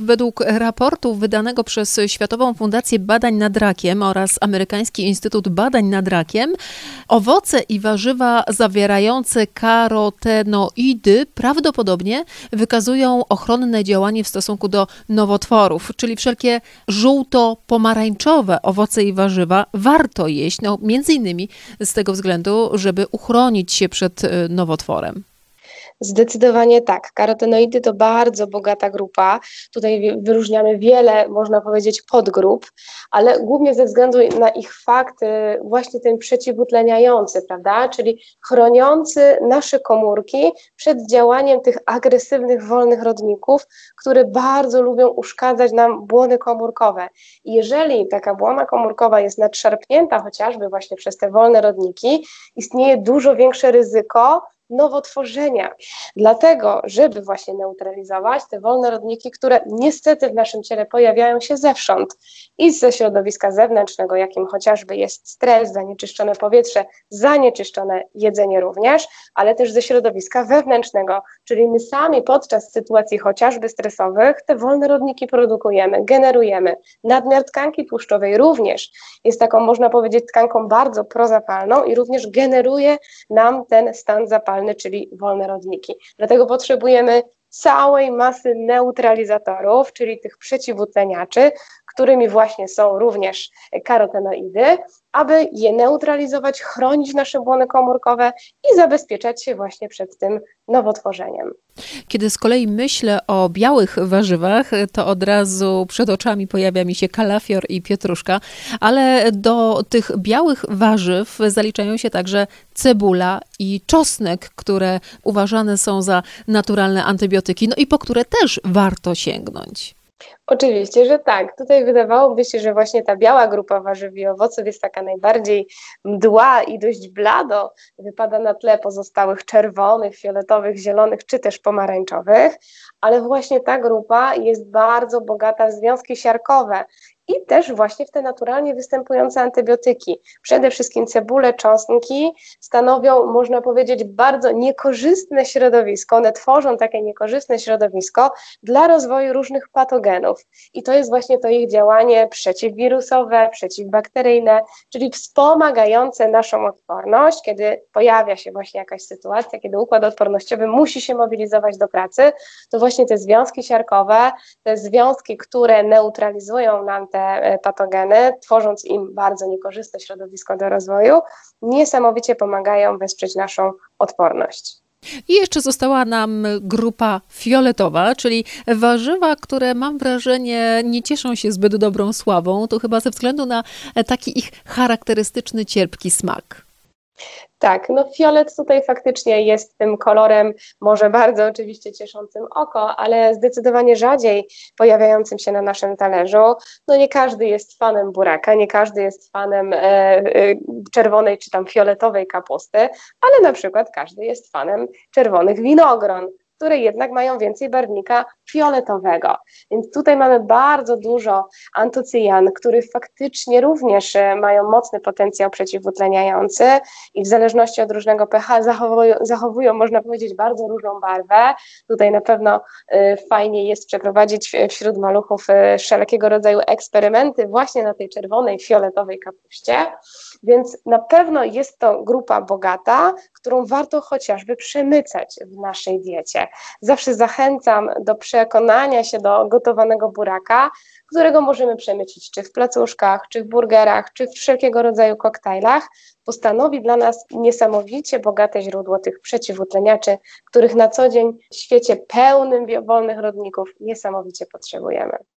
Według raportu wydanego przez Światową Fundację Badań nad Rakiem oraz Amerykański Instytut Badań nad Rakiem, owoce i warzywa zawierające karotenoidy prawdopodobnie wykazują ochronne działanie w stosunku do nowotworów, czyli wszelkie żółto-pomarańczowe owoce i warzywa warto jeść, między innymi z tego względu, żeby uchronić się przed nowotworem. Zdecydowanie tak. Karotenoidy to bardzo bogata grupa. Tutaj wyróżniamy wiele, można powiedzieć, podgrup, ale głównie ze względu na ich fakt właśnie ten przeciwutleniający, prawda? Czyli chroniący nasze komórki przed działaniem tych agresywnych, wolnych rodników, które bardzo lubią uszkadzać nam błony komórkowe. I jeżeli taka błona komórkowa jest nadszarpnięta chociażby właśnie przez te wolne rodniki, istnieje dużo większe ryzyko nowotworzenia. Dlatego, żeby właśnie neutralizować te wolne rodniki, które niestety w naszym ciele pojawiają się zewsząd i ze środowiska zewnętrznego, jakim chociażby jest stres, zanieczyszczone powietrze, zanieczyszczone jedzenie również, ale też ze środowiska wewnętrznego, czyli my sami podczas sytuacji chociażby stresowych te wolne rodniki produkujemy, generujemy. Nadmiar tkanki tłuszczowej również jest taką, można powiedzieć, tkanką bardzo prozapalną i również generuje nam ten stan zapalny, czyli wolne rodniki. Dlatego potrzebujemy całej masy neutralizatorów, czyli tych przeciwutleniaczy, którymi właśnie są również karotenoidy, aby je neutralizować, chronić nasze błony komórkowe i zabezpieczać się właśnie przed tym nowotworzeniem. Kiedy z kolei myślę o białych warzywach, to od razu przed oczami pojawia mi się kalafior i pietruszka, ale do tych białych warzyw zaliczają się także cebula i czosnek, które uważane są za naturalne antybiotyki, i po które też warto sięgnąć. Oczywiście, że tak. Tutaj wydawałoby się, że właśnie ta biała grupa warzyw i owoców jest taka najbardziej mdła i dość blado wypada na tle pozostałych czerwonych, fioletowych, zielonych czy też pomarańczowych, ale właśnie ta grupa jest bardzo bogata w związki siarkowe i też właśnie w te naturalnie występujące antybiotyki. Przede wszystkim cebule, czosnki stanowią, można powiedzieć, bardzo niekorzystne środowisko. One tworzą takie niekorzystne środowisko dla rozwoju różnych patogenów. I to jest właśnie to ich działanie przeciwwirusowe, przeciwbakteryjne, czyli wspomagające naszą odporność, kiedy pojawia się właśnie jakaś sytuacja, kiedy układ odpornościowy musi się mobilizować do pracy, to właśnie te związki siarkowe, te związki, które neutralizują nam te patogeny, tworząc im bardzo niekorzystne środowisko do rozwoju, niesamowicie pomagają wesprzeć naszą odporność. I jeszcze została nam grupa fioletowa, czyli warzywa, które mam wrażenie nie cieszą się zbyt dobrą sławą, to chyba ze względu na taki ich charakterystyczny, cierpki smak. Tak, fiolet tutaj faktycznie jest tym kolorem może bardzo oczywiście cieszącym oko, ale zdecydowanie rzadziej pojawiającym się na naszym talerzu. Nie każdy jest fanem buraka, nie każdy jest fanem czerwonej czy tam fioletowej kapusty, ale na przykład każdy jest fanem czerwonych winogron, które jednak mają więcej barwnika fioletowego. Więc tutaj mamy bardzo dużo antocyjan, które faktycznie również mają mocny potencjał przeciwutleniający i w zależności od różnego pH zachowują, można powiedzieć, bardzo różną barwę. Tutaj na pewno fajnie jest przeprowadzić wśród maluchów wszelkiego rodzaju eksperymenty właśnie na tej czerwonej, fioletowej kapuście. Więc na pewno jest to grupa bogata, którą warto chociażby przemycać w naszej diecie. Zawsze zachęcam do przekonania się do gotowanego buraka, którego możemy przemycić czy w placuszkach, czy w burgerach, czy w wszelkiego rodzaju koktajlach, bo stanowi dla nas niesamowicie bogate źródło tych przeciwutleniaczy, których na co dzień w świecie pełnym wolnych rodników niesamowicie potrzebujemy.